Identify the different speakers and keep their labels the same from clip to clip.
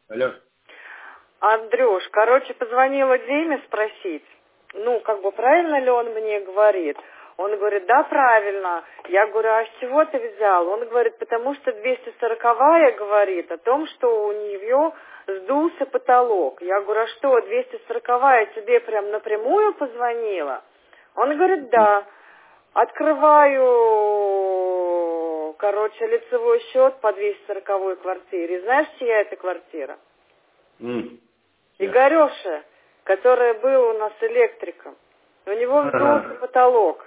Speaker 1: Алло.
Speaker 2: Андрюш, короче, позвонила Диме спросить, правильно ли он мне говорит. Он говорит, да, правильно. Я говорю, а с чего ты взял? Он говорит, потому что 240-я говорит о том, что у нее сдулся потолок. Я говорю, а что, 240-я тебе прям напрямую позвонила? Он говорит, да. Открываю, лицевой счет по 240-й квартире. Знаешь, чья это квартира? Игореша, который был у нас электриком. У него вздулся потолок.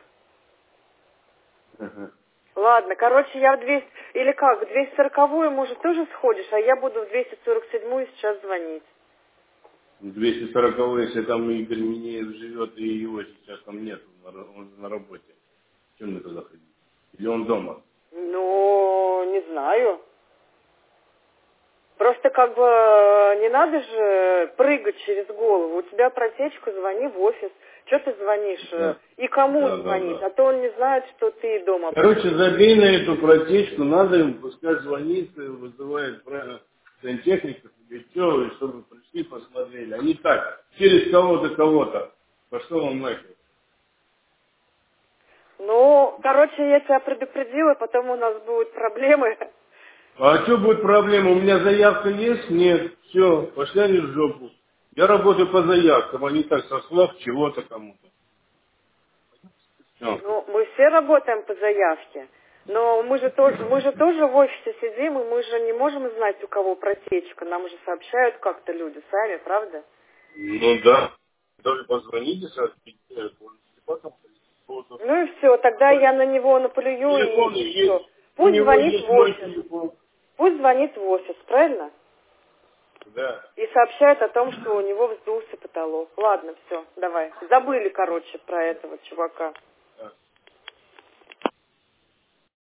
Speaker 2: Ладно, я в 200... Или как, в 240-ю, может, тоже сходишь, а я буду в 247-ю сейчас звонить.
Speaker 1: 240-й, если там Игорь Минеев живет, и его сейчас там нет, он на работе. Чем мне туда ходить? Или он дома?
Speaker 2: Не знаю. Просто не надо же прыгать через голову. У тебя протечка, звони в офис. Что ты звонишь?
Speaker 1: Да.
Speaker 2: И кому звонить?
Speaker 1: Да.
Speaker 2: А то он не знает, что ты дома.
Speaker 1: Забей на эту протечку, надо им пускай звонит, вызывает сантехников или что, чтобы пришли, посмотрели. Они так, через кого-то. Пошел он нахер.
Speaker 2: Я тебя предупредила, потом у нас будут проблемы.
Speaker 1: А что будет проблема? У меня заявка есть? Нет. Все, пошли они в жопу. Я работаю по заявкам, а не так со слов чего-то кому-то. Все.
Speaker 2: Мы все работаем по заявке. Но мы же тоже в офисе сидим, и мы же не можем знать, у кого протечка. Нам же сообщают как-то люди сами, правда?
Speaker 1: Да. Даже позвоните,
Speaker 2: И все, тогда я на него наплюю,
Speaker 1: телефон
Speaker 2: и все.
Speaker 1: есть. У
Speaker 2: Пусть
Speaker 1: него
Speaker 2: звонит
Speaker 1: есть
Speaker 2: в
Speaker 1: мой
Speaker 2: офис.
Speaker 1: телефон.
Speaker 2: Пусть звонит в офис, правильно?
Speaker 1: Да.
Speaker 2: И сообщает о том, что у него вздулся потолок. Ладно, все, давай. Забыли, про этого чувака.